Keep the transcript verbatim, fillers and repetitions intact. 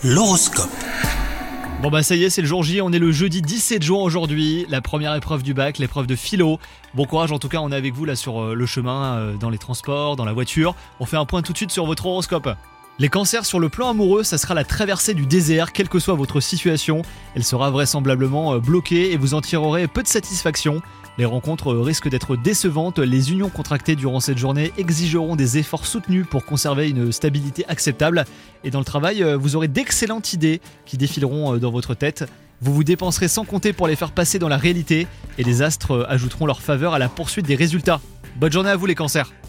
L'horoscope. Bon bah ça y est, c'est le jour J, on est le jeudi dix-sept juin aujourd'hui, la première épreuve du bac, l'épreuve de philo. Bon courage, en tout cas on est avec vous là sur le chemin, dans les transports, dans la voiture. On fait un point tout de suite sur votre horoscope. Les cancers, sur le plan amoureux, ça sera la traversée du désert, quelle que soit votre situation. Elle sera vraisemblablement bloquée et vous en tirerez peu de satisfaction. Les rencontres risquent d'être décevantes, les unions contractées durant cette journée exigeront des efforts soutenus pour conserver une stabilité acceptable. Et dans le travail, vous aurez d'excellentes idées qui défileront dans votre tête. Vous vous dépenserez sans compter pour les faire passer dans la réalité et les astres ajouteront leur faveur à la poursuite des résultats. Bonne journée à vous les cancers.